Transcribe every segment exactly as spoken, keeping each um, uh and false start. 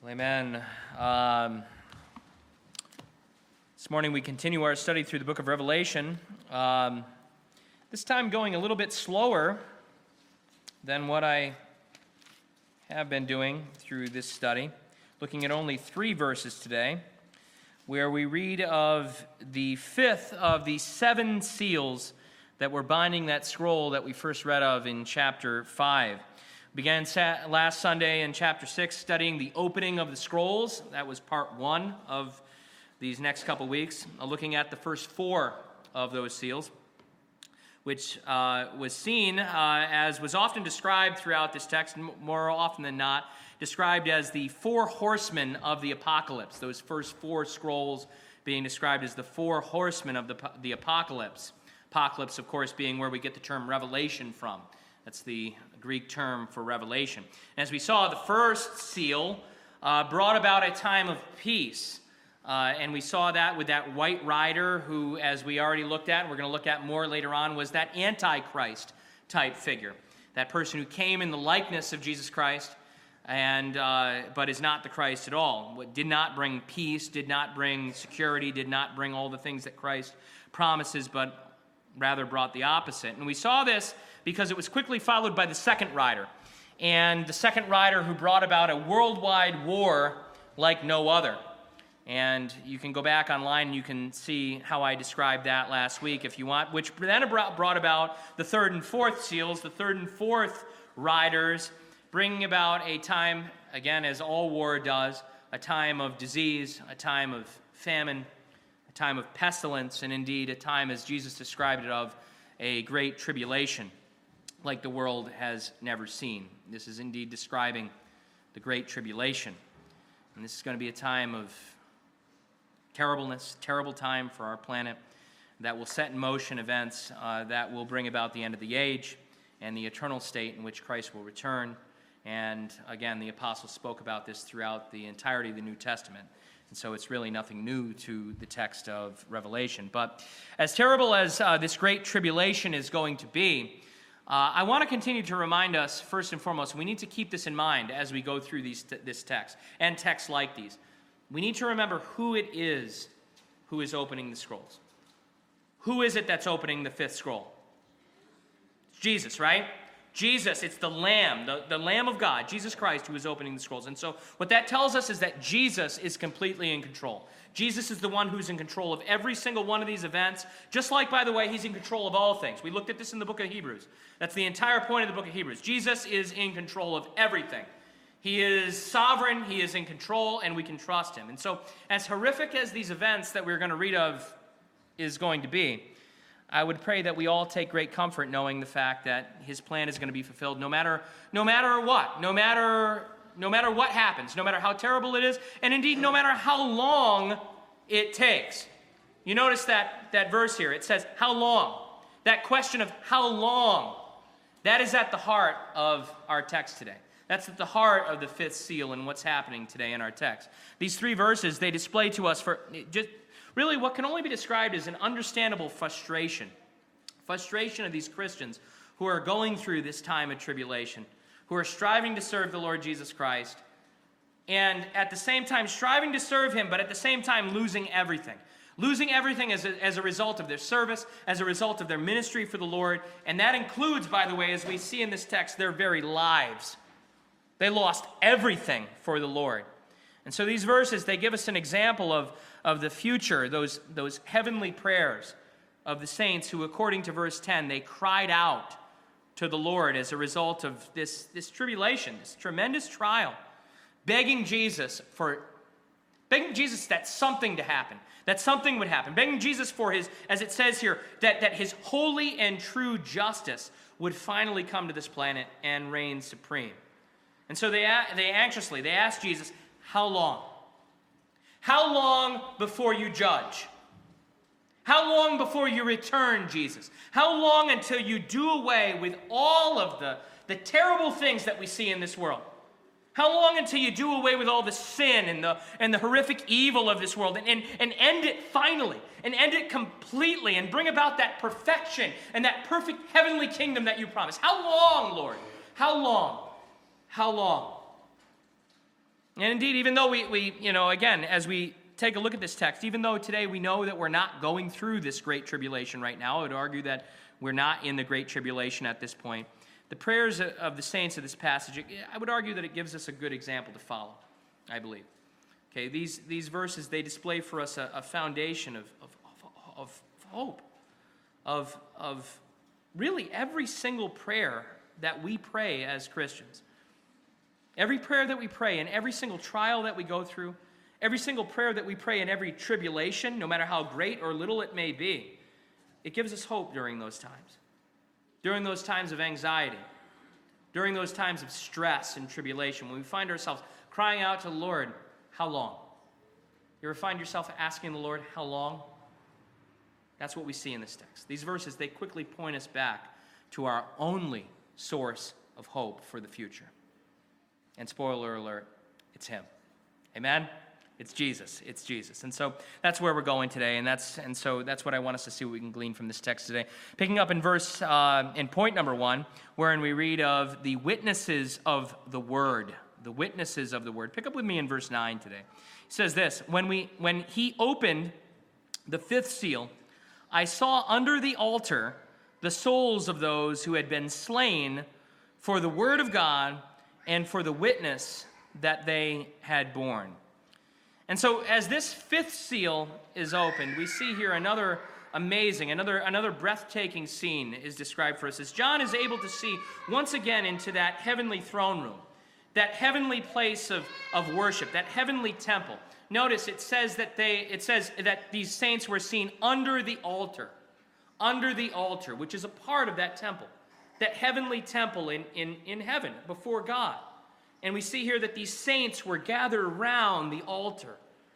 Amen. Um, this morning we continue our study through the book of Revelation. Um, this time going a little bit slower than what I have been doing through this study. Looking at only three verses today, where we read of the fifth of the seven seals that were binding that scroll that we first read of in chapter five. We began last Sunday in chapter six studying the opening of the scrolls. That was part one of these next couple weeks, uh, looking at the first four of those seals, which uh, was seen uh, as was often described throughout this text, more often than not, described as the four horsemen of the apocalypse, those first four scrolls being described as the four horsemen of the, the apocalypse. Apocalypse, of course, being where we get the term revelation from. That's the Greek term for revelation. And as we saw, the first seal uh, brought about a time of peace. Uh, and we saw that with that white rider who, as we already looked at, and we're going to look at more later on, was that Antichrist type figure. That person who came in the likeness of Jesus Christ, and uh, but is not the Christ at all. Did not bring peace, did not bring security, did not bring all the things that Christ promises, but rather brought the opposite. And we saw this because it was quickly followed by the second rider. And the second rider who brought about a worldwide war like no other. And you can go back online and you can see how I described that last week if you want, which then brought about the third and fourth seals, the third and fourth riders, bringing about a time, again, as all war does, a time of disease, a time of famine, a time of pestilence, and indeed a time, as Jesus described it, of a great tribulation like the world has never seen. This is indeed describing the great tribulation. And this is going to be a time of terribleness, terrible time for our planet that will set in motion events uh, that will bring about the end of the age and the eternal state in which Christ will return. And again, the apostles spoke about this throughout the entirety of the New Testament. And so it's really nothing new to the text of Revelation. But as terrible as uh, this great tribulation is going to be, uh, I want to continue to remind us, first and foremost, we need to keep this in mind as we go through these, this text and texts like these. We need to remember who it is who is opening the scrolls. Who is it that's opening the fifth scroll? It's Jesus, right? Jesus, it's the Lamb, the, the Lamb of God, Jesus Christ, who is opening the scrolls. And so what that tells us is that Jesus is completely in control. Jesus is the one who's in control of every single one of these events, just like, by the way, he's in control of all things. We looked at this in the book of Hebrews. That's the entire point of the book of Hebrews. Jesus is in control of everything. He is sovereign, he is in control, and we can trust him. And so as horrific as these events that we're going to read of is going to be, I would pray that we all take great comfort knowing the fact that his plan is going to be fulfilled no matter no matter what, no matter no matter what happens, no matter how terrible it is, and indeed no matter how long it takes. You notice that, that verse here. It says, how long? That question of how long, that is at the heart of our text today. That's at the heart of the fifth seal and what's happening today in our text. These three verses, they display to us for just really what can only be described as an understandable frustration. Frustration of these Christians who are going through this time of tribulation, who are striving to serve the Lord Jesus Christ, and at the same time striving to serve him, but at the same time losing everything. Losing everything as a, as a result of their service, as a result of their ministry for the Lord, and that includes, by the way, as we see in this text, their very lives. They lost everything for the Lord. And so these verses, they give us an example of, of the future, those, those heavenly prayers of the saints who, according to verse ten, they cried out to the Lord as a result of this, this tribulation, this tremendous trial, begging Jesus for, begging Jesus that something to happen, that something would happen, begging Jesus for his, as it says here, that, that his holy and true justice would finally come to this planet and reign supreme. And so they, they anxiously, they asked Jesus, how long? How long before you judge? How long before you return, Jesus? How long until you do away with all of the, the terrible things that we see in this world? How long until you do away with all the sin and the, and the horrific evil of this world and, and, and end it finally, and end it completely, and bring about that perfection and that perfect heavenly kingdom that you promised? How long, Lord? How long? How long? And indeed, even though we, we, you know, again, as we take a look at this text, even though today we know that we're not going through this great tribulation right now, I would argue that we're not in the great tribulation at this point. The prayers of the saints of this passage, I would argue that it gives us a good example to follow, I believe. Okay, these, these verses, they display for us a, a foundation of, of, of, of hope, of, of really every single prayer that we pray as Christians. Every prayer that we pray and every single trial that we go through, every single prayer that we pray in every tribulation, no matter how great or little it may be, it gives us hope during those times. During those times of anxiety, during those times of stress and tribulation, when we find ourselves crying out to the Lord, how long? You ever find yourself asking the Lord, how long? That's what we see in this text. These verses, they quickly point us back to our only source of hope for the future. And spoiler alert, it's him. Amen? It's Jesus. It's Jesus. And so that's where we're going today, and that's and so that's what I want us to see what we can glean from this text today. Picking up in verse, uh, in point number one, wherein we read of the witnesses of the word. The witnesses of the word. Pick up with me in verse nine today. It says this, when we when he opened the fifth seal, I saw under the altar the souls of those who had been slain for the word of God and for the witness that they had borne. And so as this fifth seal is opened, we see here another amazing, another, another breathtaking scene is described for us as John is able to see once again into that heavenly throne room, that heavenly place of, of worship, that heavenly temple. Notice it says that they it says that these saints were seen under the altar, under the altar, which is a part of that temple, that heavenly temple in, in, in heaven before God. And we see here that these saints were gathered around the altar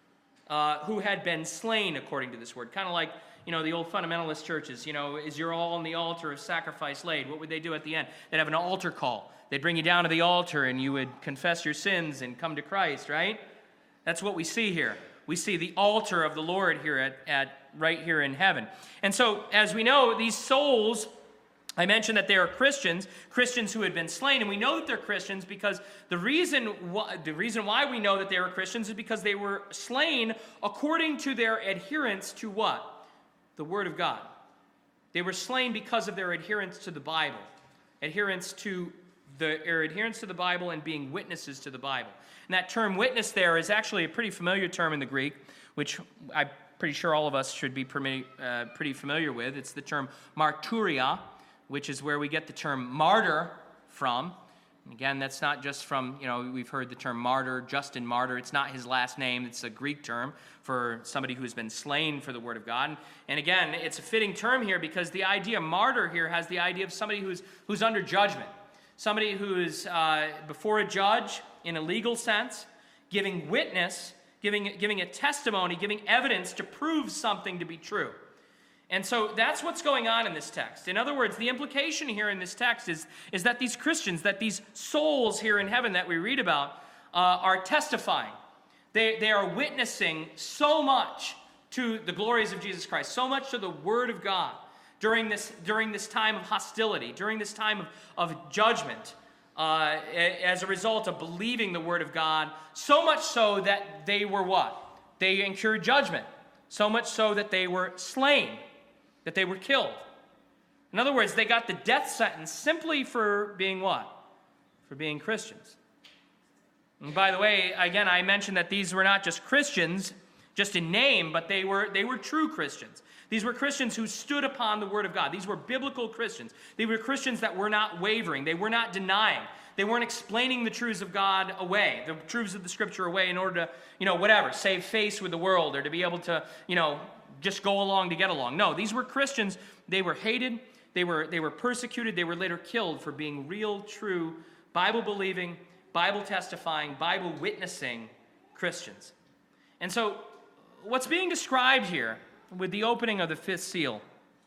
uh, who had been slain according to this word. Kind of like, you know, the old fundamentalist churches, you know, is your all on the altar of sacrifice laid? What would they do at the end? They'd have an altar call. They'd bring you down to the altar and you would confess your sins and come to Christ, right? That's what we see here. We see the altar of the Lord here at, at right here in heaven. And so, as we know, these souls, I mentioned that they are Christians, Christians who had been slain, and we know that they're Christians because the reason why, the reason why we know that they were Christians is because they were slain according to their adherence to what? The Word of God. They were slain because of their adherence to the Bible, adherence to the their adherence to the Bible and being witnesses to the Bible. And that term witness there is actually a pretty familiar term in the Greek, which I'm pretty sure all of us should be pretty, uh, pretty familiar with. It's the term marturia, which is where we get the term martyr from. And again, that's not just from, you know, we've heard the term martyr, Justin Martyr. It's not his last name. It's a Greek term for somebody who's been slain for the Word of God. And again, it's a fitting term here because the idea of martyr here has the idea of somebody who's, who's under judgment, somebody who is uh, before a judge in a legal sense, giving witness, giving, giving a testimony, giving evidence to prove something to be true. And so that's what's going on in this text. In other words, the implication here in this text is, is that these Christians, that these souls here in heaven that we read about uh, are testifying. They, they are witnessing so much to the glories of Jesus Christ, so much to the Word of God during this, during this time of hostility, during this time of, of judgment, uh, as a result of believing the Word of God, so much so that they were what? They incurred judgment, so much so that they were slain, that they were killed. In other words, they got the death sentence simply for being what? For being Christians. And by the way, again, I mentioned that these were not just Christians, just in name, but they were, they were true Christians. These were Christians who stood upon the Word of God. These were biblical Christians. They were Christians that were not wavering. They were not denying. They weren't explaining the truths of God away, the truths of the Scripture away in order to, you know, whatever, save face with the world or to be able to, you know, just go along to get along. No, these were Christians. They were hated. They were, they were persecuted. They were later killed for being real, true, Bible-believing, Bible-testifying, Bible-witnessing Christians. And so what's being described here with the opening of the fifth seal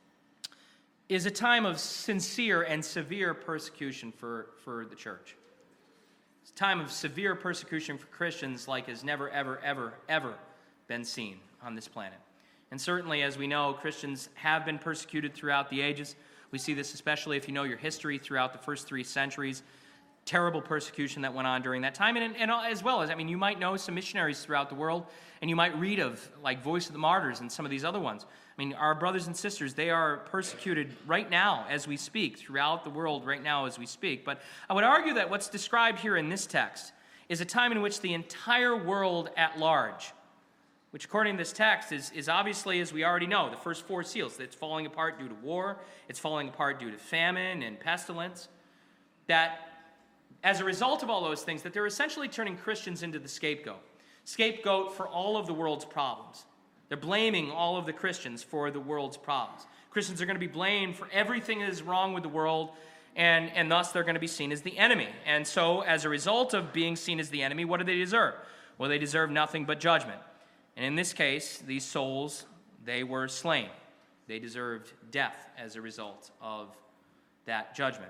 is a time of sincere and severe persecution for, for the church. It's a time of severe persecution for Christians like has never, ever, ever, ever been seen on this planet. And certainly, as we know, Christians have been persecuted throughout the ages. We see this especially if you know your history throughout the first three centuries. terrible persecution that went on during that time. And, and as well as, I mean, you might know some missionaries throughout the world, and you might read of, like, Voice of the Martyrs and some of these other ones. I mean, our brothers and sisters, they are persecuted right now as we speak, throughout the world right now as we speak. But I would argue that what's described here in this text is a time in which the entire world at large, which according to this text is, is obviously, as we already know, the first four seals. It's falling apart due to war. It's falling apart due to famine and pestilence. That as a result of all those things, that they're essentially turning Christians into the scapegoat. Scapegoat for all of the world's problems. They're blaming all of the Christians for the world's problems. Christians are going to be blamed for everything that is wrong with the world, and, and thus they're going to be seen as the enemy. And so, as a result of being seen as the enemy, what do they deserve? Well, they deserve nothing but judgment. And in this case, these souls, they were slain. They deserved death as a result of that judgment.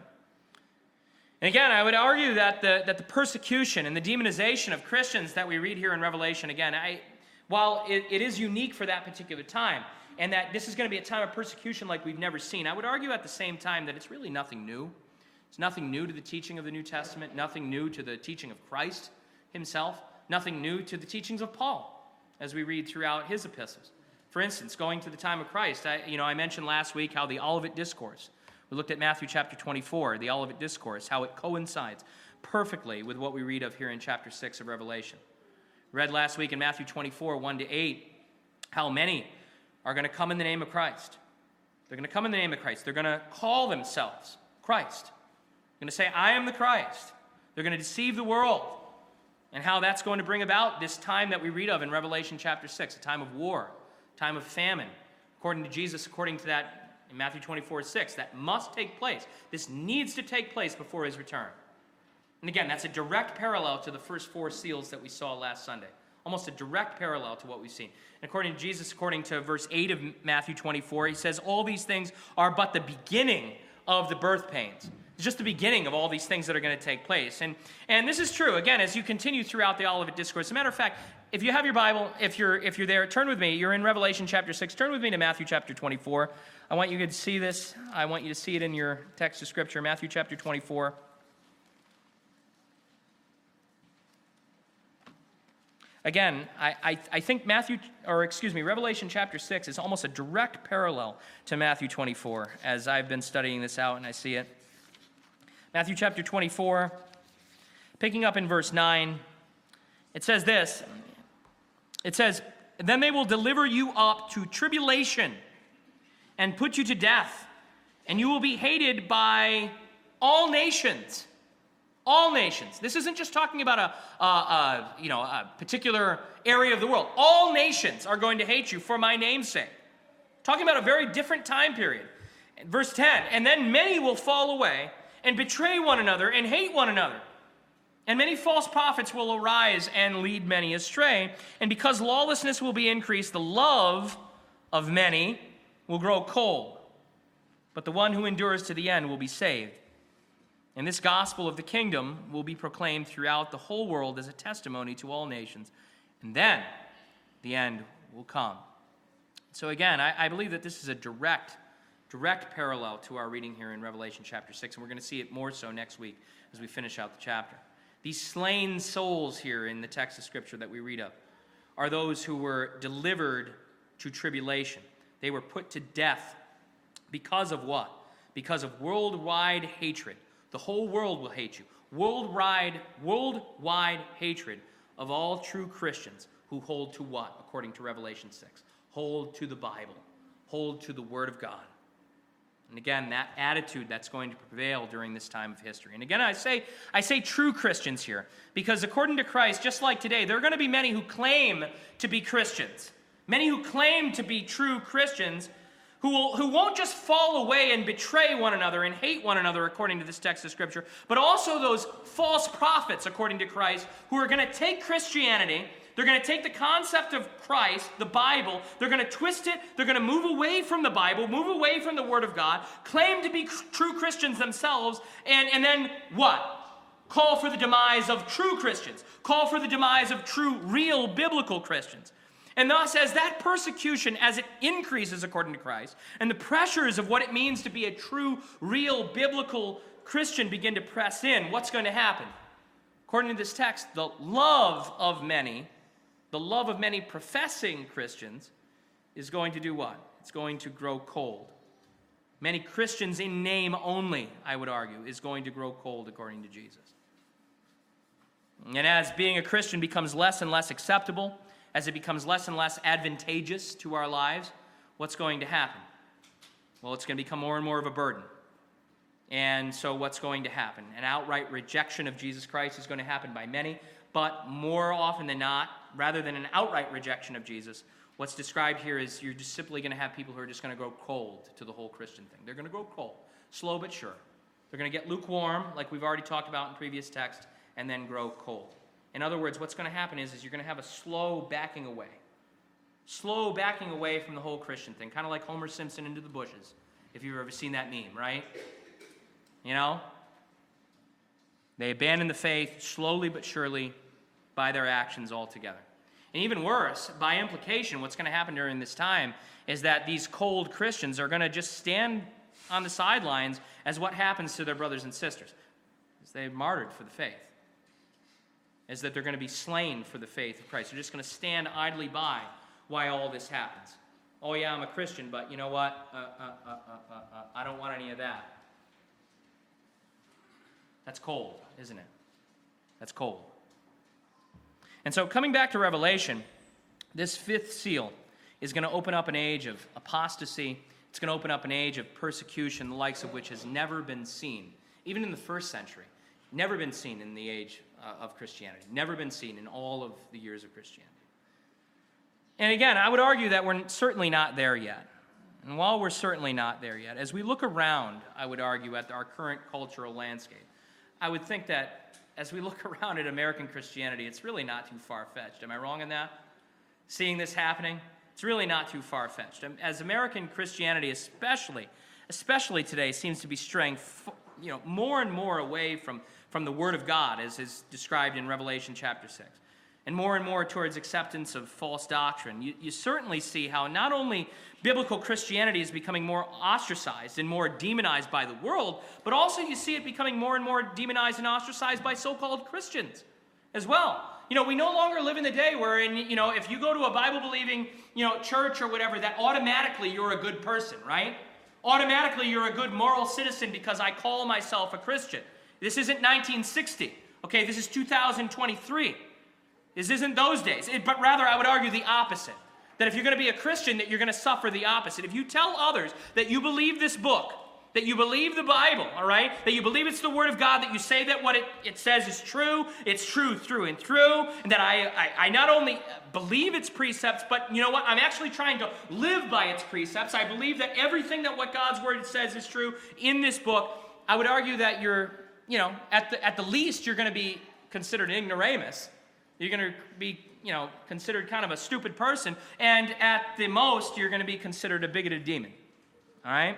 And again, I would argue that the, that the persecution and the demonization of Christians that we read here in Revelation, again, I, while it, it is unique for that particular time, and that this is going to be a time of persecution like we've never seen, I would argue at the same time that it's really nothing new. It's nothing new to the teaching of the New Testament, nothing new to the teaching of Christ himself, nothing new to the teachings of Paul as we read throughout his epistles. For instance, going to the time of Christ, I, you know, I mentioned last week how the Olivet Discourse, we looked at Matthew chapter twenty-four, the Olivet Discourse, how it coincides perfectly with what we read of here in chapter six of Revelation. We read last week in Matthew twenty-four, one to eight, how many are going to come in the name of Christ. They're going to come in the name of Christ. They're going to call themselves Christ. They're going to say, I am the Christ. They're going to deceive the world. And how that's going to bring about this time that we read of in Revelation chapter six, a time of war, a time of famine. According to Jesus, according to that in Matthew twenty-four, six, that must take place. This needs to take place before his return. And again, that's a direct parallel to the first four seals that we saw last Sunday. Almost a direct parallel to what we've seen. And according to Jesus, according to verse eight of Matthew twenty-four, he says, all these things are but the beginning of the birth pains. It's just the beginning of all these things that are going to take place. And, and this is true, again, as you continue throughout the Olivet Discourse. As a matter of fact, if you have your Bible, if you're, if you're there, turn with me. You're in Revelation chapter six. Turn with me to Matthew chapter twenty-four. I want you to see this. I want you to see it in your text of Scripture, Matthew chapter twenty-four. Again, I, I, I think Matthew, or excuse me, Revelation chapter six is almost a direct parallel to Matthew twenty-four, as I've been studying this out and I see it. Matthew chapter twenty-four, picking up in verse nine, it says this. It says, then they will deliver you up to tribulation and put you to death, and you will be hated by all nations. All nations. This isn't just talking about a, a, a, you know, a particular area of the world. All nations are going to hate you for my name's sake. Talking about a very different time period. Verse ten, and then many will fall away and betray one another and hate one another. And many false prophets will arise and lead many astray. And because lawlessness will be increased, the love of many will grow cold. But the one who endures to the end will be saved. And this gospel of the kingdom will be proclaimed throughout the whole world as a testimony to all nations. And then the end will come. So again, I, I believe that this is a direct, direct parallel to our reading here in Revelation chapter six. And we're going to see it more so next week as we finish out the chapter. These slain souls here in the text of Scripture that we read of are those who were delivered to tribulation. They were put to death because of what? Because of worldwide hatred. The whole world will hate you. Worldwide, worldwide hatred of all true Christians who hold to what? According to Revelation six. Hold to the Bible. Hold to the Word of God. And again, that attitude that's going to prevail during this time of history. And again, I say, I say true Christians here, because according to Christ, just like today, there are going to be many who claim to be Christians. Many who claim to be true Christians who, will, who won't just fall away and betray one another and hate one another according to this text of Scripture, but also those false prophets, according to Christ, who are going to take Christianity, they're going to take the concept of Christ, the Bible, they're going to twist it, they're going to move away from the Bible, move away from the Word of God, claim to be true Christians themselves, and, and then what? Call for the demise of true Christians. Call for the demise of true, real, biblical Christians. And thus, as that persecution, as it increases according to Christ, and the pressures of what it means to be a true, real, biblical Christian begin to press in, what's going to happen? According to this text, the love of many, the love of many professing Christians is going to do what? It's going to grow cold. Many Christians in name only, I would argue, is going to grow cold according to Jesus. And as being a Christian becomes less and less acceptable, as it becomes less and less advantageous to our lives, what's going to happen? Well, it's going to become more and more of a burden. And so what's going to happen? An outright rejection of Jesus Christ is going to happen by many, but more often than not, rather than an outright rejection of Jesus, what's described here is you're just simply going to have people who are just going to grow cold to the whole Christian thing. They're going to grow cold, slow but sure. They're going to get lukewarm, like we've already talked about in previous texts, and then grow cold. In other words, what's going to happen is, is you're going to have a slow backing away. Slow backing away from the whole Christian thing, kind of like Homer Simpson into the bushes, if you've ever seen that meme, right? You know? They abandon the faith slowly but surely by their actions altogether. And even worse, by implication, what's going to happen during this time is that these cold Christians are going to just stand on the sidelines as what happens to their brothers and sisters. As they're martyred for the faith. Is that they're going to be slain for the faith of Christ. They're just going to stand idly by while all this happens. Oh yeah, I'm a Christian, but you know what? Uh, uh, uh, uh, uh, uh, I don't want any of that. That's cold, isn't it? That's cold. And so coming back to Revelation, this fifth seal is going to open up an age of apostasy. It's going to open up an age of persecution, the likes of which has never been seen, even in the first century. Never been seen in the age uh, of Christianity. Never been seen in all of the years of Christianity. And again, I would argue that we're certainly not there yet. And while we're certainly not there yet, as we look around, I would argue, at our current cultural landscape, I would think that as we look around at American Christianity, it's really not too far-fetched. Am I wrong in that? Seeing this happening, it's really not too far-fetched. As American Christianity, especially, especially today, seems to be straying, you know, more and more away from, from the Word of God, as is described in Revelation chapter six, and more and more towards acceptance of false doctrine. You, you certainly see how not only biblical Christianity is becoming more ostracized and more demonized by the world, but also you see it becoming more and more demonized and ostracized by so-called Christians as well. You know, we no longer live in the day where, in, you know, if you go to a Bible-believing, you know, church or whatever, that automatically you're a good person, right? Automatically you're a good moral citizen because I call myself a Christian. This isn't nineteen sixty, okay? This is two thousand twenty-three. This isn't those days, it, but rather I would argue the opposite. That if you're going to be a Christian, that you're going to suffer the opposite. If you tell others that you believe this book, that you believe the Bible, all right, that you believe it's the Word of God, that you say that what it, it says is true, it's true through and through, and that I, I, I not only believe its precepts, but you know what, I'm actually trying to live by its precepts. I believe that everything that what God's Word says is true in this book. I would argue that you're, you know, at the, at the least, you're going to be considered an ignoramus. You're going to be, you know, considered kind of a stupid person, and at the most, you're going to be considered a bigoted demon. All right?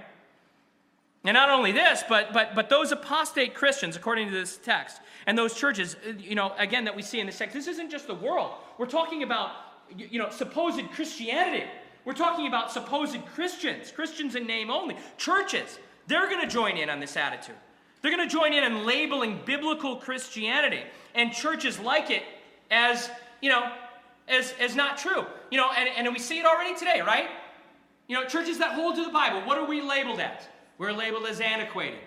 And not only this, but but but those apostate Christians, according to this text, and those churches, you know, again, that we see in this text, this isn't just the world. We're talking about, you know, supposed Christianity. We're talking about supposed Christians, Christians in name only. Churches, they're going to join in on this attitude. They're going to join in on labeling biblical Christianity, and churches like it as, you know, as, as not true. You know, and, and we see it already today, right? You know, churches that hold to the Bible, what are we labeled as? We're labeled as antiquated.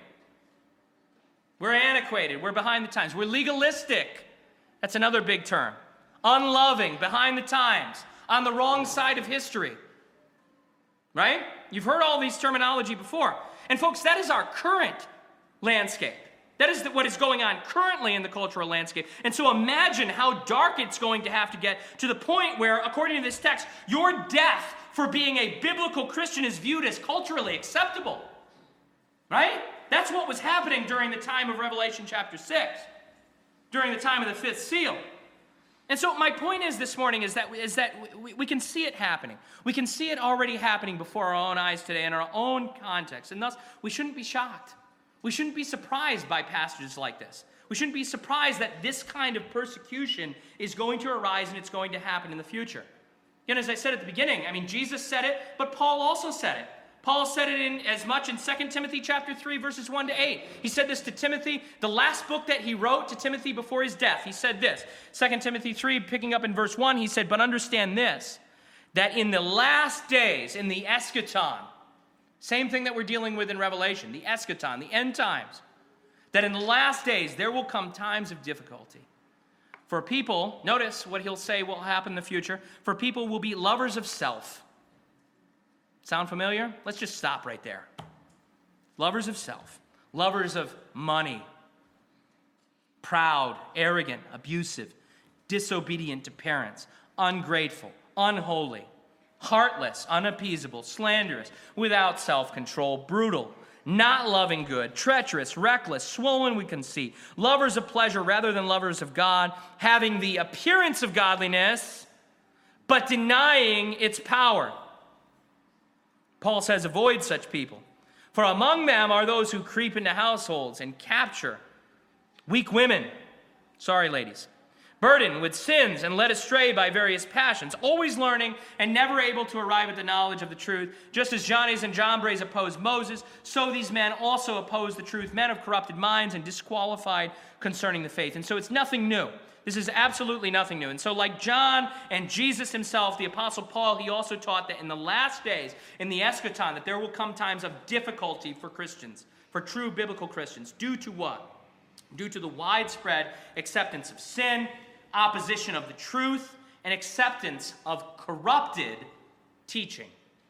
We're antiquated. We're behind the times. We're legalistic. That's another big term. Unloving, behind the times, on the wrong side of history. Right? You've heard all these terminology before. And folks, that is our current landscape. That is what is going on currently in the cultural landscape. And so imagine how dark it's going to have to get to the point where, according to this text, your death for being a biblical Christian is viewed as culturally acceptable. Right? That's what was happening during the time of Revelation chapter six, during the time of the fifth seal. And so my point is this morning is that, is that we, we can see it happening. We can see it already happening before our own eyes today in our own context. And thus, we shouldn't be shocked. We shouldn't be surprised by passages like this. We shouldn't be surprised that this kind of persecution is going to arise and it's going to happen in the future. Again, as I said at the beginning, I mean, Jesus said it, but Paul also said it. Paul said it in as much in Second Timothy chapter three, verses one to eight. He said this to Timothy, the last book that he wrote to Timothy before his death. He said this, Second Timothy three, picking up in verse one, he said, but understand this, that in the last days, in the eschaton, same thing that we're dealing with in Revelation, the eschaton, the end times, that in the last days there will come times of difficulty. For people, notice what he'll say will happen in the future, for people will be lovers of self. Sound familiar? Let's just stop right there. Lovers of self, lovers of money, proud, arrogant, abusive, disobedient to parents, ungrateful, unholy, heartless, unappeasable, slanderous, without self-control, brutal, not loving good, treacherous, reckless, swollen with conceit, lovers of pleasure rather than lovers of God, having the appearance of godliness, but denying its power. Paul says, avoid such people. For among them are those who creep into households and capture weak women. Sorry, ladies. Burdened with sins and led astray by various passions, always learning and never able to arrive at the knowledge of the truth. Just as Jannes and Jambres opposed Moses, so these men also oppose the truth, men of corrupted minds and disqualified concerning the faith. And so it's nothing new. This is absolutely nothing new. And so like John and Jesus himself, the Apostle Paul, he also taught that in the last days, in the eschaton, that there will come times of difficulty for Christians, for true biblical Christians. Due to what? Due to the widespread acceptance of sin, opposition of the truth, and acceptance of corrupted teaching.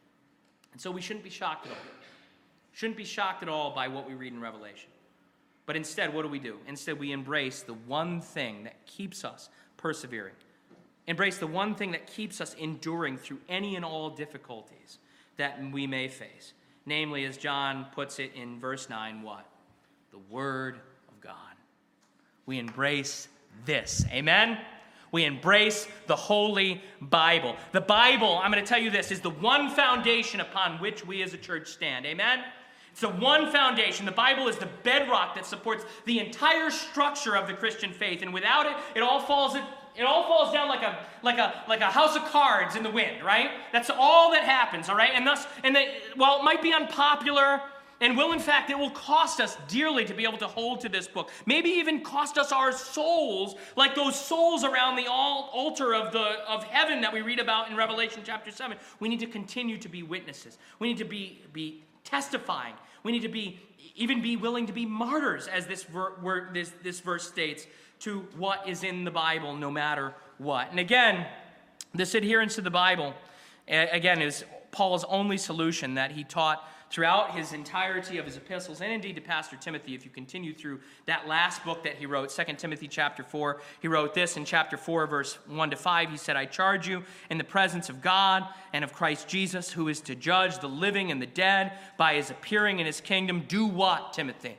And so we shouldn't be shocked at all. Shouldn't be shocked at all by what we read in Revelation. But instead, what do we do? Instead, we embrace the one thing that keeps us persevering. Embrace the one thing that keeps us enduring through any and all difficulties that we may face. Namely, as John puts it in verse nine, what? The Word of God. We embrace this. Amen? We embrace the Holy Bible. The Bible, I'm going to tell you this, is the one foundation upon which we as a church stand. Amen? It's the one foundation. The Bible is the bedrock that supports the entire structure of the Christian faith. And without it, it all falls it, it all falls down like a like a like a house of cards in the wind, right? That's all that happens, all right? And thus, and the, while it might be unpopular, and will in fact, it will cost us dearly to be able to hold to this book. Maybe even cost us our souls, like those souls around the altar of the of heaven that we read about in Revelation chapter seven. We need to continue to be witnesses. We need to be be testifying. We need to be even be willing to be martyrs, as this ver, word, this this verse states, to what is in the Bible, no matter what. And again, this adherence to the Bible, again, is Paul's only solution that he taught throughout his entirety of his epistles, and indeed to Pastor Timothy. If you continue through that last book that he wrote, Second Timothy chapter four, he wrote this in chapter four, verse one to five. He said, I charge you in the presence of God and of Christ Jesus, who is to judge the living and the dead by his appearing in his kingdom. Do what, Timothy?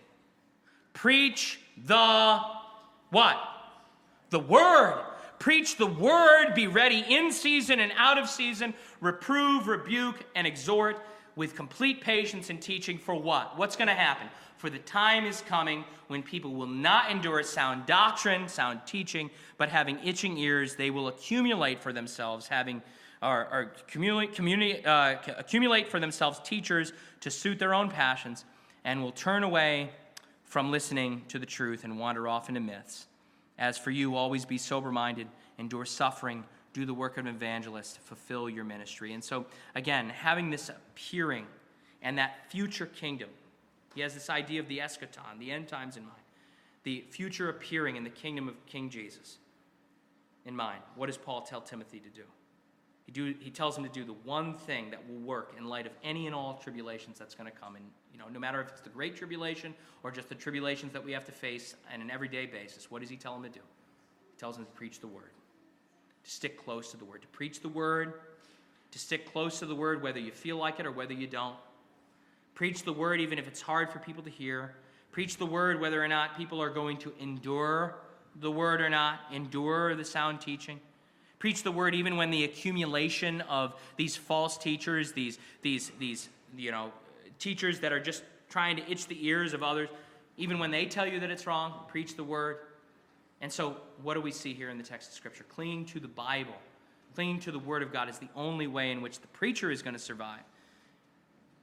Preach the what? The word. Preach the word. Be ready in season and out of season. Reprove, rebuke, and exhort with complete patience and teaching. For what? What's going to happen? For the time is coming when people will not endure sound doctrine, sound teaching, but having itching ears, they will accumulate for themselves, having or, or accumulate, communi- uh, accumulate for themselves teachers to suit their own passions, and will turn away from listening to the truth and wander off into myths. As for you, always be sober-minded, endure suffering, do the work of an evangelist, fulfill your ministry. And so, again, having this appearing and that future kingdom, he has this idea of the eschaton, the end times in mind, the future appearing in the kingdom of King Jesus in mind. What does Paul tell Timothy to do? He, do, he tells him to do the one thing that will work in light of any and all tribulations that's going to come. And, you know, no matter if it's the great tribulation or just the tribulations that we have to face on an everyday basis, what does he tell him to do? He tells him to preach the word. To stick close to the word, to preach the word, to stick close to the word whether you feel like it or whether you don't. Preach the word even if it's hard for people to hear. Preach the word whether or not people are going to endure the word or not, endure the sound teaching. Preach the word even when the accumulation of these false teachers, these, these, these you know, teachers that are just trying to itch the ears of others, even when they tell you that it's wrong, preach the word. And so what do we see here in the text of Scripture? Clinging to the Bible, clinging to the Word of God is the only way in which the preacher is going to survive.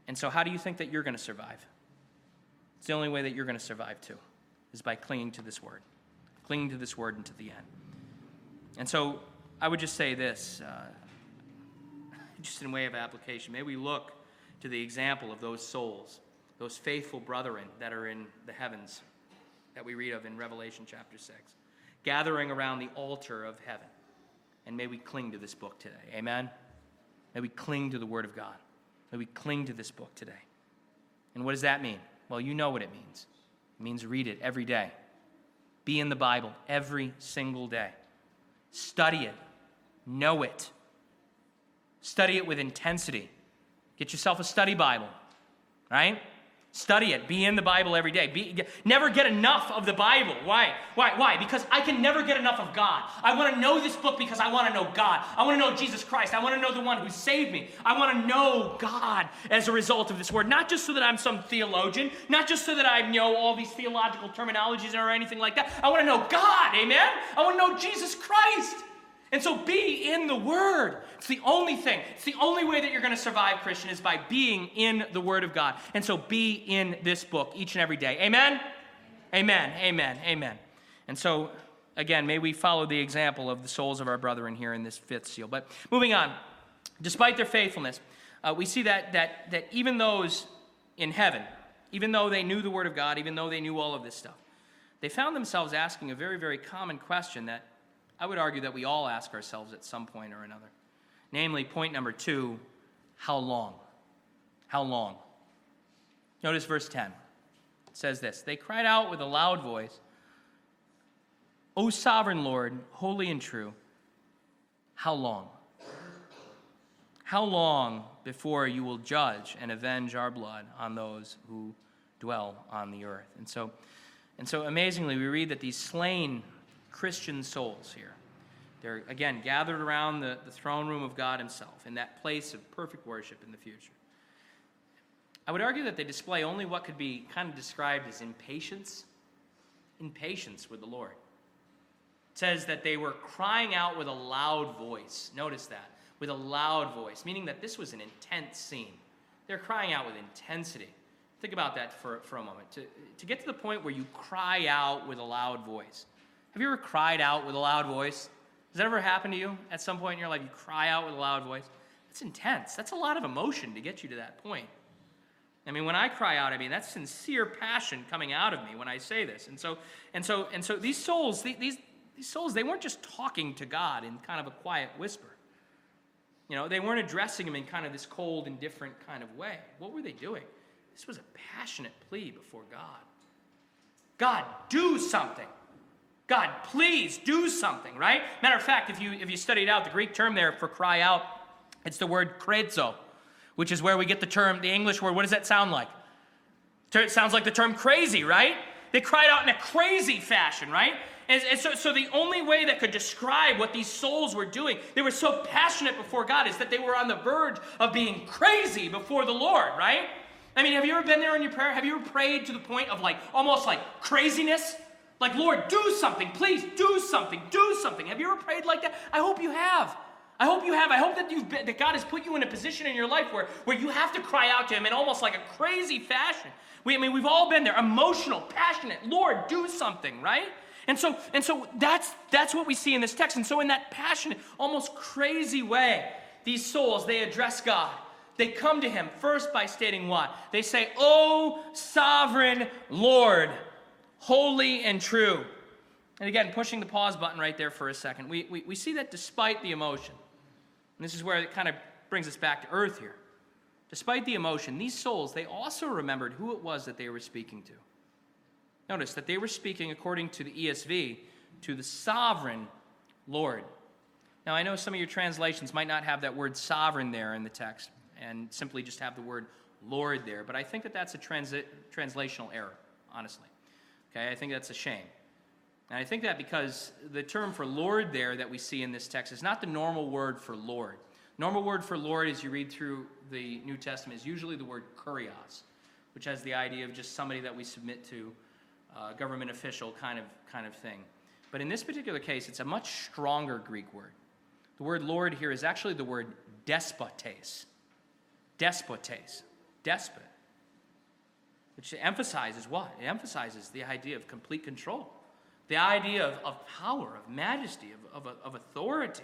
And so how do you think that you're going to survive? It's the only way that you're going to survive too, is by clinging to this word, clinging to this word until the end. And so I would just say this, uh, just in way of application, may we look to the example of those souls, those faithful brethren that are in the heavens that we read of in Revelation chapter six, gathering around the altar of heaven. And may we cling to this book today. Amen? May we cling to the word of God. May we cling to this book today. And what does that mean? Well, you know what it means. It means read it every day. Be in the Bible every single day. Study it. Know it. Study it with intensity. Get yourself a study Bible, right? Study it. Be in the Bible every day. Be, get, never get enough of the Bible. Why? Why? Why? Because I can never get enough of God. I want to know this book because I want to know God. I want to know Jesus Christ. I want to know the one who saved me. I want to know God as a result of this word. Not just so that I'm some theologian. Not just so that I know all these theological terminologies or anything like that. I want to know God. Amen? I want to know Jesus Christ. And so be in the Word. It's the only thing. It's the only way that you're going to survive, Christian, is by being in the Word of God. And so be in this book each and every day. Amen? Amen. Amen. Amen. And so, again, may we follow the example of the souls of our brethren here in this fifth seal. But moving on, despite their faithfulness, uh, we see that, that, that even those in heaven, even though they knew the Word of God, even though they knew all of this stuff, they found themselves asking a very, very common question that I would argue that we all ask ourselves at some point or another. Namely, point number two, how long? How long? Notice verse ten. It says this, they cried out with a loud voice, O sovereign Lord, holy and true, how long? How long before you will judge and avenge our blood on those who dwell on the earth? And so, and so amazingly, we read that these slain Christian souls here, they're, again, gathered around the, the throne room of God himself in that place of perfect worship in the future. I would argue that they display only what could be kind of described as impatience, impatience with the Lord. It says that they were crying out with a loud voice. Notice that, with a loud voice, meaning that this was an intense scene. They're crying out with intensity. Think about that for, for a moment. To, to get to the point where you cry out with a loud voice. Have you ever cried out with a loud voice? Has that ever happened to you at some point in your life? You cry out with a loud voice? That's intense. That's a lot of emotion to get you to that point. I mean, when I cry out, I mean, that's sincere passion coming out of me when I say this. And so, and so, and so these souls, these, these souls, they weren't just talking to God in kind of a quiet whisper. You know, they weren't addressing him in kind of this cold, indifferent kind of way. What were they doing? This was a passionate plea before God. God, do something. God, please do something, right? Matter of fact, if you if you studied out the Greek term there for cry out, it's the word krezo, which is where we get the term, the English word. What does that sound like? It sounds like the term crazy, right? They cried out in a crazy fashion, right? And, and so, so the only way that could describe what these souls were doing, they were so passionate before God, is that they were on the verge of being crazy before the Lord, right? I mean, have you ever been there in your prayer? Have you ever prayed to the point of like, almost like craziness? Like, Lord, do something. Please do something. Do something. Have you ever prayed like that? I hope you have. I hope you have. I hope that you've been, that God has put you in a position in your life where, where you have to cry out to him in almost like a crazy fashion. We, I mean, we've all been there. Emotional, passionate. Lord, do something, right? And so, and so that's, that's what we see in this text. And so in that passionate, almost crazy way, these souls, they address God. They come to him first by stating what? They say, O sovereign Lord, holy and true. And again, pushing the pause button right there for a second, we, we, we see that despite the emotion, and this is where it kind of brings us back to earth here, despite the emotion, these souls, they also remembered who it was that they were speaking to. Notice that they were speaking, according to the E S V, to the sovereign Lord. Now, I know some of your translations might not have that word sovereign there in the text and simply just have the word Lord there, but I think that that's a transi- translational error, honestly. Okay, I think that's a shame. And I think that because the term for Lord there that we see in this text is not the normal word for Lord. Normal word for Lord, as you read through the New Testament, is usually the word kurios, which has the idea of just somebody that we submit to, a government official kind of, kind of thing. But in this particular case, it's a much stronger Greek word. The word Lord here is actually the word despotes. Despotes. despot, which emphasizes what? It emphasizes the idea of complete control, the idea of, of power, of majesty, of, of, of authority.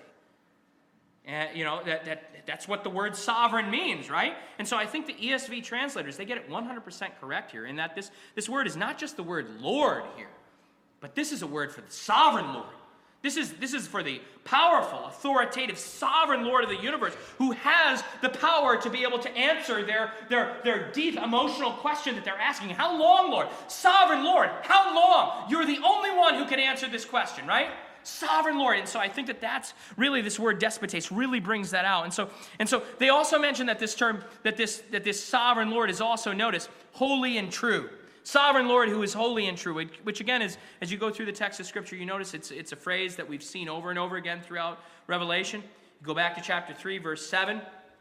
And, you know, that, that that's what the word sovereign means, right? And so I think the E S V translators, they get it one hundred percent correct here, in that this, this word is not just the word Lord here, but this is a word for the sovereign Lord. This is, this is for the powerful, authoritative, sovereign Lord of the universe, who has the power to be able to answer their, their, their deep emotional question that they're asking. How long, Lord? Sovereign Lord, how long? You're the only one who can answer this question, right? Sovereign Lord. And so I think that that's really, this word despotes really brings that out. And so, and so they also mention that this term, that this, that this sovereign Lord is also, notice, holy and true. Sovereign Lord who is holy and true, which again is, as you go through the text of Scripture, you notice it's, it's a phrase that we've seen over and over again throughout Revelation. You go back to chapter three, verse seven.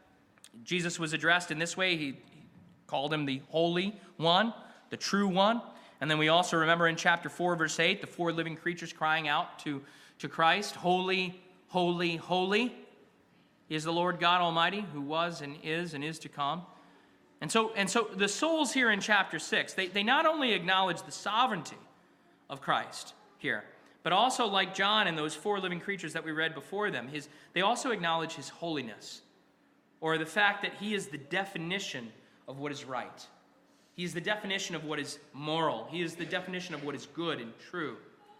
Jesus was addressed in this way. He, he called him the Holy One, the True One. And then we also remember in chapter four, verse eight, the four living creatures crying out to, to Christ, Holy, holy, holy is the Lord God Almighty, who was and is and is to come. And so, and so the souls here in chapter six, they, they not only acknowledge the sovereignty of Christ here, but also, like John and those four living creatures that we read before them, his, they also acknowledge his holiness, or the fact that he is the definition of what is right. He is the definition of what is moral. He is the definition of what is good and true,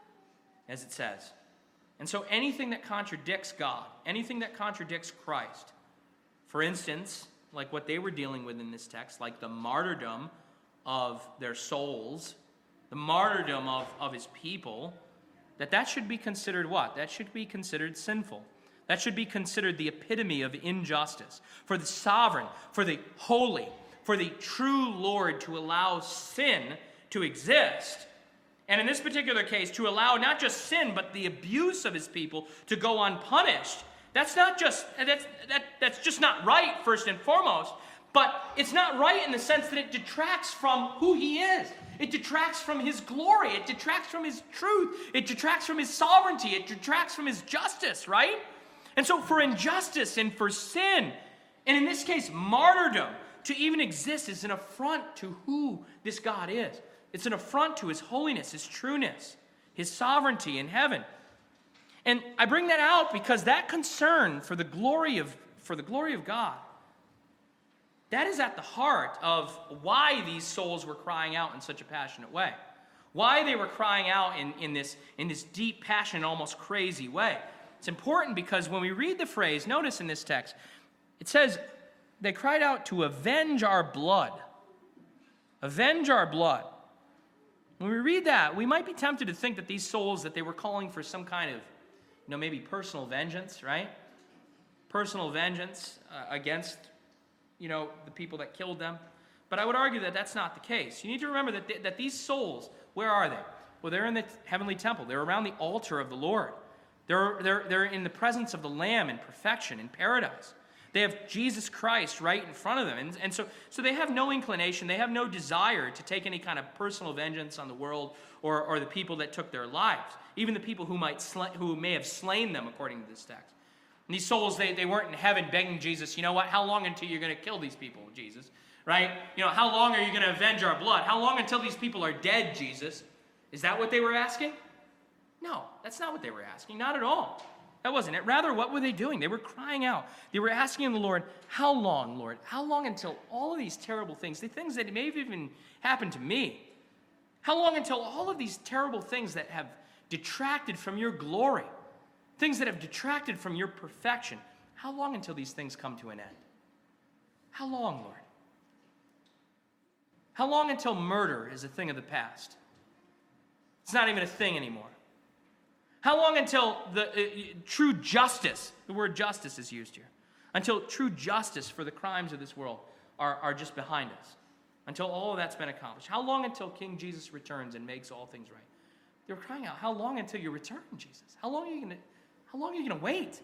as it says. And so anything that contradicts God, anything that contradicts Christ, for instance, like what they were dealing with in this text, like the martyrdom of their souls, the martyrdom of, of his people, that that should be considered what? That should be considered sinful. That should be considered the epitome of injustice. For the sovereign, for the holy, for the true Lord to allow sin to exist, and in this particular case, to allow not just sin, but the abuse of his people to go unpunished, That's not just, that's, that, that's just not right, first and foremost, but it's not right in the sense that it detracts from who he is. It detracts from his glory. It detracts from his truth. It detracts from his sovereignty. It detracts from his justice, right? And so for injustice and for sin, and in this case, martyrdom, to even exist is an affront to who this God is. It's an affront to his holiness, his trueness, his sovereignty in heaven. And I bring that out because that concern for the glory of, for the glory of God, that is at the heart of why these souls were crying out in such a passionate way. Why they were crying out in, in, this, in this deep, passionate, almost crazy way. It's important because when we read the phrase, notice in this text, it says, they cried out to avenge our blood. Avenge our blood. When we read that, we might be tempted to think that these souls, that they were calling for some kind of, you know, maybe personal vengeance, right? Personal vengeance uh, against, you know, the people that killed them. But I would argue that that's not the case. You need to remember that, they, that these souls, where are they? Well, they're in the heavenly temple. They're around the altar of the Lord. They're, they're, they're in the presence of the Lamb in perfection, in paradise. They have Jesus Christ right in front of them. And, and so, so they have no inclination, they have no desire to take any kind of personal vengeance on the world or, or the people that took their lives, even the people who, might sl- who may have slain them, according to this text. And these souls, they, they weren't in heaven begging Jesus, you know what, how long until you're going to kill these people, Jesus? Right? You know, how long are you going to avenge our blood? How long until these people are dead, Jesus? Is that what they were asking? No, that's not what they were asking, not at all. That wasn't it. Rather, what were they doing? They were crying out. They were asking the Lord, how long, Lord? How long until all of these terrible things, the things that may have even happened to me, how long until all of these terrible things that have detracted from your glory, things that have detracted from your perfection, how long until these things come to an end? How long, Lord? How long until murder is a thing of the past? It's not even a thing anymore. How long until the uh, true justice, the word justice is used here, until true justice for the crimes of this world are, are just behind us, until all of that's been accomplished? How long until King Jesus returns and makes all things right? They were crying out, how long until you return, Jesus? How long are you going to, how long are you going to wait?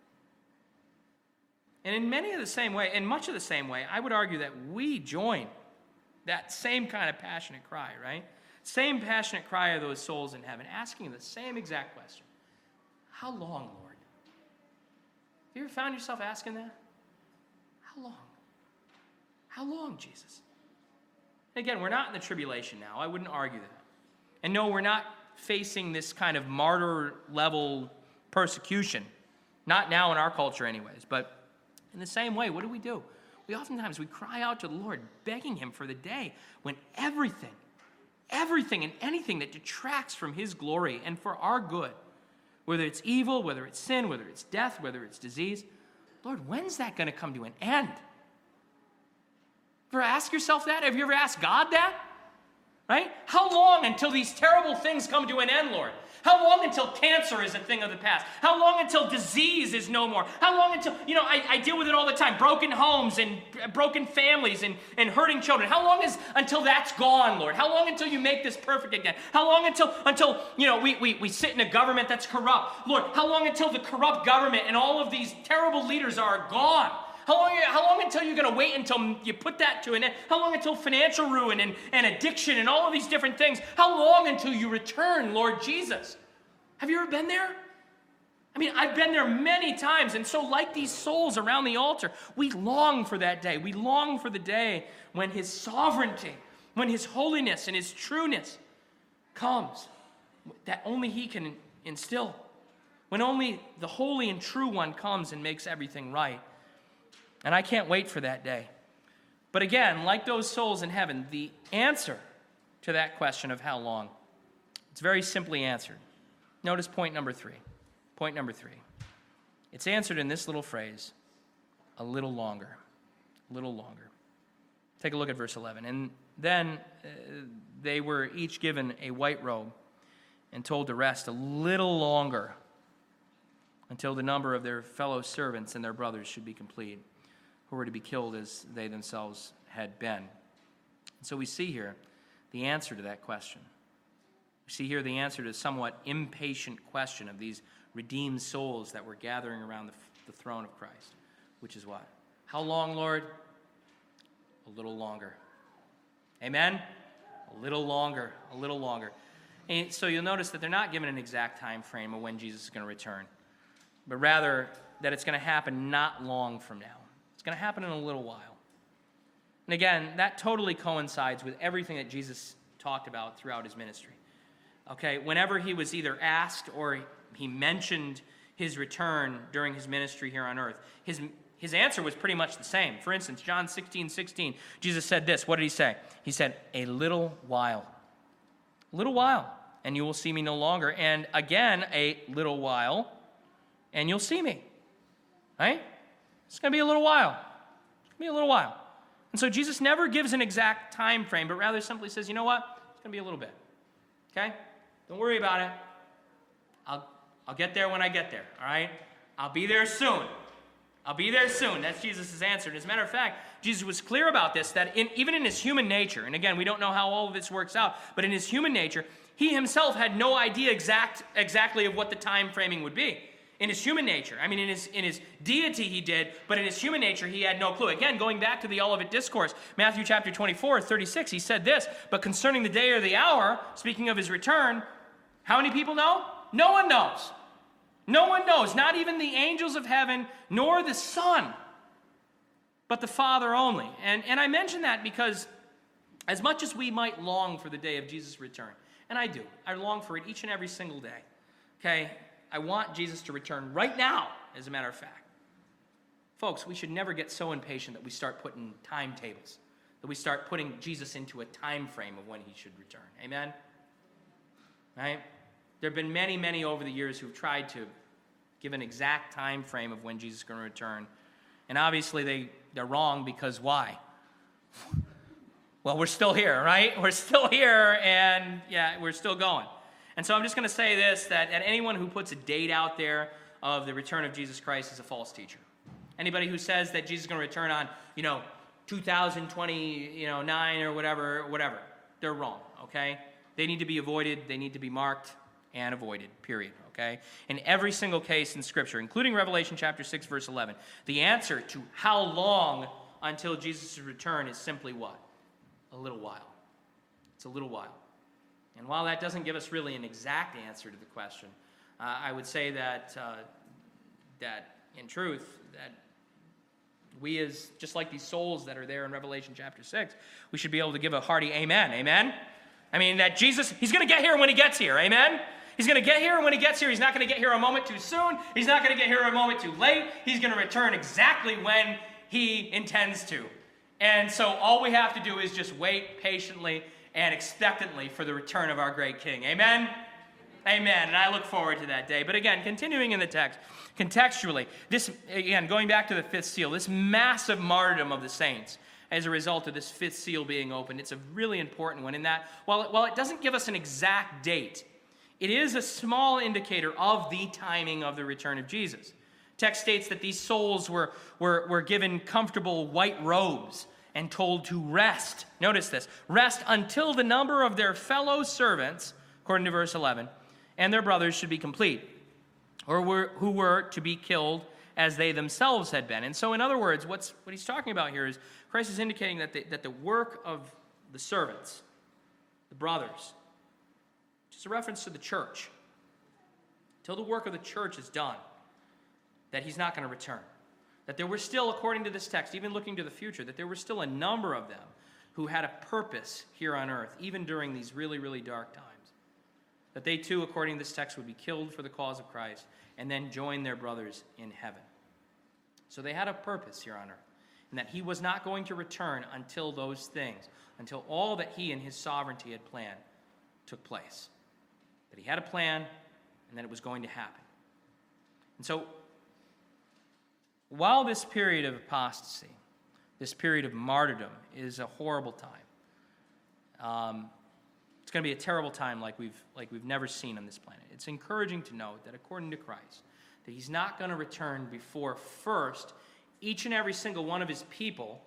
And in many of the same way, in much of the same way, I would argue that we join that same kind of passionate cry, right? Same passionate cry of those souls in heaven, asking the same exact question. How long, Lord? Have you ever found yourself asking that? How long? How long, Jesus? And again, we're not in the tribulation now. I wouldn't argue that. And no, we're not facing this kind of martyr-level persecution. Not now in our culture anyways. But in the same way, what do we do? We oftentimes, we cry out to the Lord, begging him for the day when everything, everything and anything that detracts from his glory and for our good, whether it's evil, whether it's sin, whether it's death, whether it's disease, Lord, when's that going to come to an end? Ever ask yourself that? Have you ever asked God that? Right? How long until these terrible things come to an end, Lord? How long until cancer is a thing of the past? How long until disease is no more? How long until, you know, I, I deal with it all the time, broken homes and broken families and, and hurting children. How long is until that's gone, Lord? How long until you make this perfect again? How long until, until you know, we, we, we sit in a government that's corrupt? Lord, how long until the corrupt government and all of these terrible leaders are gone? How long, how long until you're going to wait until you put that to an end? How long until financial ruin and, and addiction and all of these different things? How long until you return, Lord Jesus? Have you ever been there? I mean, I've been there many times. And so like these souls around the altar, we long for that day. We long for the day when his sovereignty, when his holiness and his trueness comes, that only he can instill. When only the holy and true one comes and makes everything right. And I can't wait for that day. But again, like those souls in heaven, the answer to that question of how long, it's very simply answered. Notice point number three. Point number three. It's answered in this little phrase, a little longer. A little longer. Take a look at verse eleven. And then uh, they were each given a white robe and told to rest a little longer until the number of their fellow servants and their brothers should be complete, who were to be killed as they themselves had been. And so we see here the answer to that question. We see here the answer to a somewhat impatient question of these redeemed souls that were gathering around the, the throne of Christ, which is what? How long, Lord? A little longer. Amen? A little longer, a little longer. And so you'll notice that they're not given an exact time frame of when Jesus is going to return, but rather that it's going to happen not long from now. It's going to happen in a little while. And again, that totally coincides with everything that Jesus talked about throughout his ministry. Okay, whenever he was either asked or he mentioned his return during his ministry here on earth, his, his answer was pretty much the same. For instance, John sixteen sixteen, Jesus said this. What did he say? He said, a little while. A little while, and you will see me no longer. And again, a little while, and you'll see me. Right? It's going to be a little while. It's going to be a little while. And so Jesus never gives an exact time frame, but rather simply says, you know what? It's going to be a little bit. Okay? Don't worry about it. I'll, I'll get there when I get there, all right? I'll be there soon. I'll be there soon. That's Jesus' answer. And as a matter of fact, Jesus was clear about this, that in, even in his human nature, and again, we don't know how all of this works out, but in his human nature, he himself had no idea exact, exactly of what the time framing would be. In his human nature. I mean, in his in his deity he did, but in his human nature he had no clue. Again, going back to the Olivet Discourse, Matthew chapter twenty-four, thirty-six, he said this, but concerning the day or the hour, speaking of his return, how many people know? No one knows. No one knows, not even the angels of heaven, nor the Son, but the Father only. And, and I mention that because as much as we might long for the day of Jesus' return, and I do, I long for it each and every single day, okay? I want Jesus to return right now, as a matter of fact. Folks, we should never get so impatient that we start putting timetables, that we start putting Jesus into a time frame of when he should return. Amen? Right? There have been many, many over the years who've tried to give an exact time frame of when Jesus is going to return. And obviously they, they're wrong because why? Well, we're still here, right? We're still here, and yeah, we're still going. And so I'm just going to say this, that anyone who puts a date out there of the return of Jesus Christ is a false teacher. Anybody who says that Jesus is going to return on, you know, two thousand twenty, you know, nine or whatever, whatever, they're wrong, okay? They need to be avoided, they need to be marked and avoided, period, okay? In every single case in Scripture, including Revelation chapter six, verse eleven, the answer to how long until Jesus' return is simply what? A little while. It's a little while. And while that doesn't give us really an exact answer to the question, uh, I would say that, uh, that in truth, that we as, just like these souls that are there in Revelation chapter six, we should be able to give a hearty amen. Amen? I mean, that Jesus, he's going to get here when he gets here. Amen? He's going to get here, and when he gets here, he's not going to get here a moment too soon. He's not going to get here a moment too late. He's going to return exactly when he intends to. And so all we have to do is just wait patiently and expectantly for the return of our great King. Amen? Amen. And I look forward to that day. But again, continuing in the text, contextually, this, again, going back to the fifth seal, this massive martyrdom of the saints as a result of this fifth seal being opened, it's a really important one in that, while it, while it doesn't give us an exact date, it is a small indicator of the timing of the return of Jesus. Text states that these souls were, were, were given comfortable white robes and told to rest. Notice this. Rest until the number of their fellow servants, according to verse eleven, and their brothers should be complete, or were, who were to be killed as they themselves had been. And so, in other words, what's, what he's talking about here is Christ is indicating that the, that the work of the servants, the brothers, which is a reference to the church, till the work of the church is done, that he's not going to return. That there were still, according to this text, even looking to the future, that there were still a number of them who had a purpose here on earth, even during these really, really dark times. That they too, according to this text, would be killed for the cause of Christ and then join their brothers in heaven. So they had a purpose here on earth, and that he was not going to return until those things, until all that he and his sovereignty had planned took place. That he had a plan and that it was going to happen. And so, while this period of apostasy, this period of martyrdom is a horrible time, um, it's going to be a terrible time like we've, like we've never seen on this planet. It's encouraging to note that according to Christ, that he's not going to return before first each and every single one of his people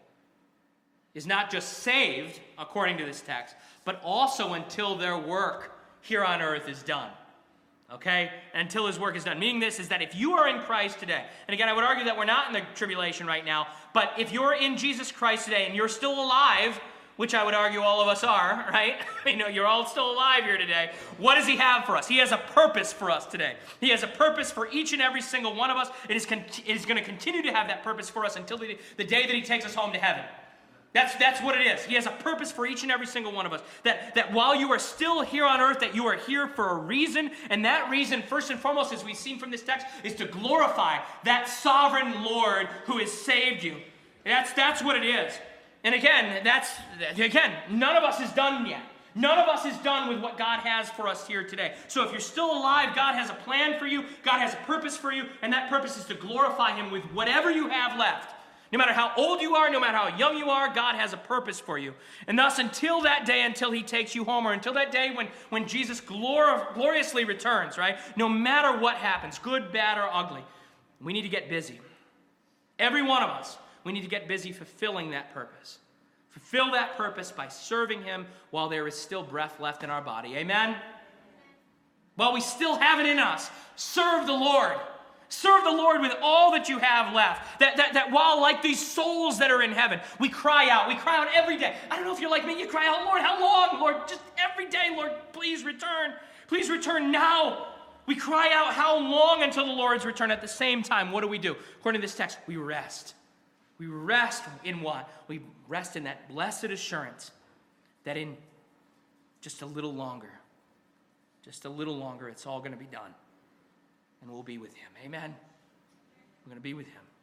is not just saved, according to this text, but also until their work here on earth is done. Okay? Until his work is done. Meaning this is that if you are in Christ today, and again, I would argue that we're not in the tribulation right now, but if you're in Jesus Christ today and you're still alive, which I would argue all of us are, right? You know, you're all still alive here today. What does he have for us? He has a purpose for us today. He has a purpose for each and every single one of us. It is, con- it is going to continue to have that purpose for us until the, the day that he takes us home to heaven. That's, that's what it is. He has a purpose for each and every single one of us. That, that while you are still here on earth, that you are here for a reason. And that reason, first and foremost, as we've seen from this text, is to glorify that sovereign Lord who has saved you. That's, that's what it is. And again, that's, again, none of us is done yet. None of us is done with what God has for us here today. So if you're still alive, God has a plan for you. God has a purpose for you. And that purpose is to glorify him with whatever you have left. No matter how old you are, no matter how young you are, God has a purpose for you. And thus, until that day, until he takes you home, or until that day when, when Jesus glor- gloriously returns, right? No matter what happens, good, bad, or ugly, we need to get busy. Every one of us, we need to get busy fulfilling that purpose. Fulfill that purpose by serving him while there is still breath left in our body. Amen? While we still have it in us, serve the Lord. Serve the Lord with all that you have left. That, that, that while, like these souls that are in heaven, we cry out. We cry out every day. I don't know if you're like me. You cry out, Lord, how long? Lord, just every day, Lord, please return. Please return now. We cry out how long until the Lord's return. At the same time, what do we do? According to this text, we rest. We rest in what? We rest in that blessed assurance that in just a little longer, just a little longer, it's all going to be done. And we'll be with him. Amen? We're going to be with him.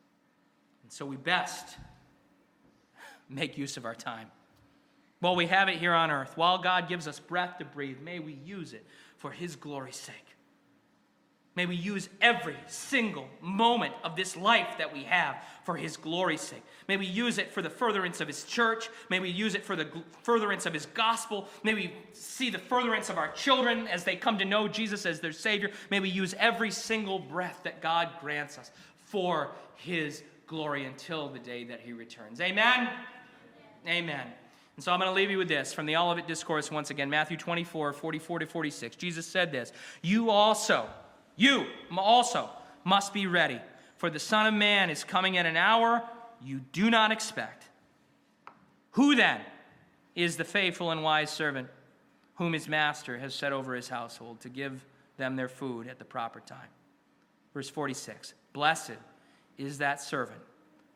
And so we best make use of our time. While we have it here on earth, while God gives us breath to breathe, may we use it for his glory's sake. May we use every single moment of this life that we have for his glory's sake. May we use it for the furtherance of his church. May we use it for the furtherance of his gospel. May we see the furtherance of our children as they come to know Jesus as their Savior. May we use every single breath that God grants us for his glory until the day that he returns. Amen? Amen. And so I'm going to leave you with this from the Olivet Discourse once again, Matthew twenty-four, forty-four to forty-six. Jesus said this, you also... You also must be ready, for the Son of Man is coming at an hour you do not expect. Who then is the faithful and wise servant whom his master has set over his household to give them their food at the proper time? Verse forty-six, blessed is that servant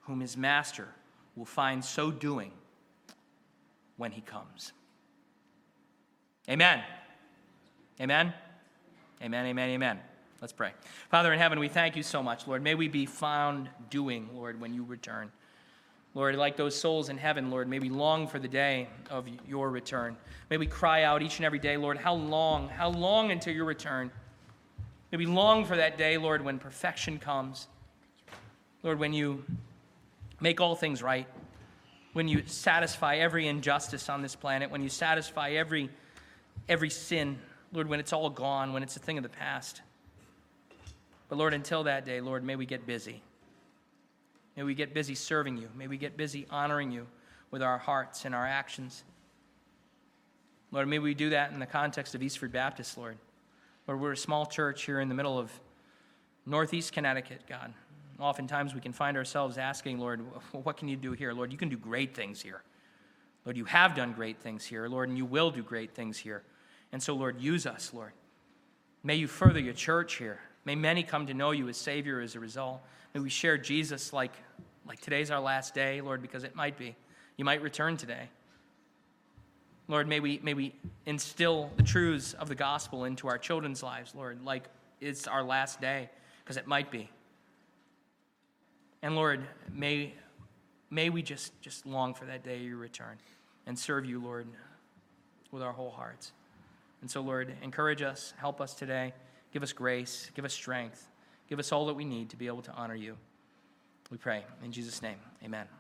whom his master will find so doing when he comes. Amen. Amen. Amen, amen, amen. Let's pray. Father in heaven, we thank you so much, Lord. May we be found doing, Lord, when you return. Lord, like those souls in heaven, Lord, may we long for the day of your return. May we cry out each and every day, Lord, how long, how long until your return? May we long for that day, Lord, when perfection comes. Lord, when you make all things right, when you satisfy every injustice on this planet, when you satisfy every, every sin, Lord, when it's all gone, when it's a thing of the past. But Lord, until that day, Lord, may we get busy. May we get busy serving you. May we get busy honoring you with our hearts and our actions. Lord, may we do that in the context of Eastford Baptist, Lord. Lord, we're a small church here in the middle of Northeast Connecticut, God. Oftentimes we can find ourselves asking, Lord, what can you do here? Lord, you can do great things here. Lord, you have done great things here, Lord, and you will do great things here. And so, Lord, use us, Lord. May you further your church here. May many come to know you as Savior as a result. May we share Jesus like, like today's our last day, Lord, because it might be. You might return today. Lord, may we, may we instill the truths of the gospel into our children's lives, Lord, like it's our last day, because it might be. And Lord, may, may we just, just long for that day of your return and serve you, Lord, with our whole hearts. And so, Lord, encourage us, help us today, give us grace, give us strength, give us all that we need to be able to honor you. We pray in Jesus' name, amen.